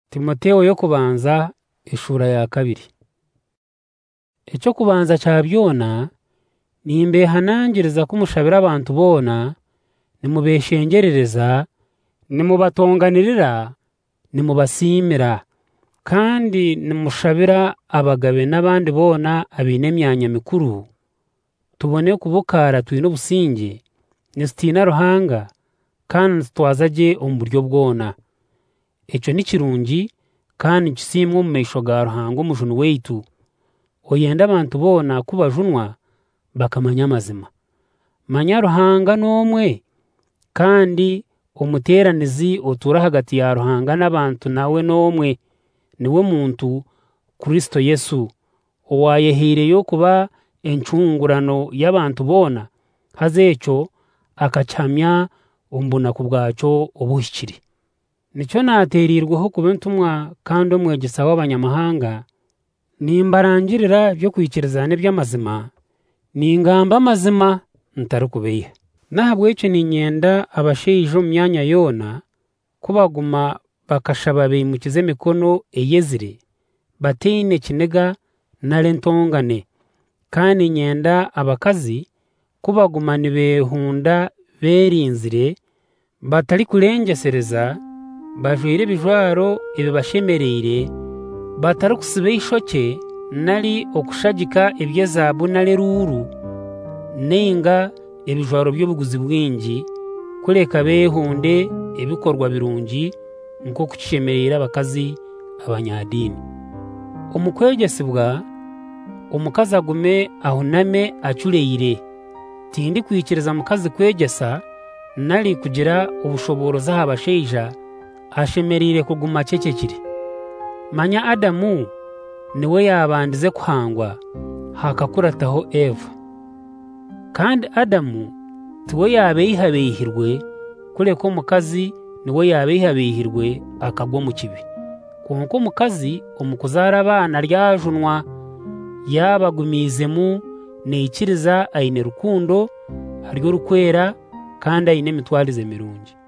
Timoteyo yo kubanza ishura ya kabiri. Icyo kubanza cya byona nimbehanangiriza kumushabira abantu bona nimubeshengerereza nimubatonganirira nimubasimira kandi nimushabira abagabe n'abandi bona abine emyanya mikuru tubone kubukara twine obusinge nisitina Ruhanga kandi twazage omu buryo bwona. Ekyo ni kirungi kandi kisimwe omu maisho ga Ruhanga omujuni waitu oyenda abantu bona kubajunwa bakamanya amazima. Manya Ruhanga n'omwe kandi omuteranizi otura hagati ya Ruhanga n'abantu nawe n'omwe niwe muntu Kristo Yesu owayehireyo kuba encungurano y'abantu bona haza ekyo akakihamya omu bunaku bwakyo obuhikire. Nicyo nateerirweho kuba entumwa kandi omwegesa w'abanyamahanga nimbarangirira by'okwikiriza n'eby'amazima ningamba amazima ntarikubeiha. Nahabwekyo ninyenda abashaija omu myanya yoona kubaguma bakashaba baimukize emikono eyezire bataine kiniga nare ntongane, kandi nyenda abakazi kubaguma nibehunda berinzire batarikulengesereza bajwaire ebijwaro ebibashemereire batarikusiba eishoke nari okushagika eby'ezaabu nari ruuru ninga ebijwaro by'obuguzi bwingi kureka behunde ebikorwa birungi nk'oku kishemereire abakazi abanyadiini. Omu kwegesibwa omukazi agume ahuname acureire, tindi kwikiriza mukazi kwegesa nari kugira obushoborozi aha bashaija ashemereire kuguma akyekekire. Manya Adamu niwe yabandize kuhangwa hakakurataho Eva, kandi Adamu tiwe yabeihabeihirwe kureka omukazi niwe yabeihabeihirwe akagwa mu kibi. Kwonka omukazi omu kuzaara abaana ryajunwa yabagumizemu neikiriza aine rukundo ari orukwera kandi aine emitwarize mirungi.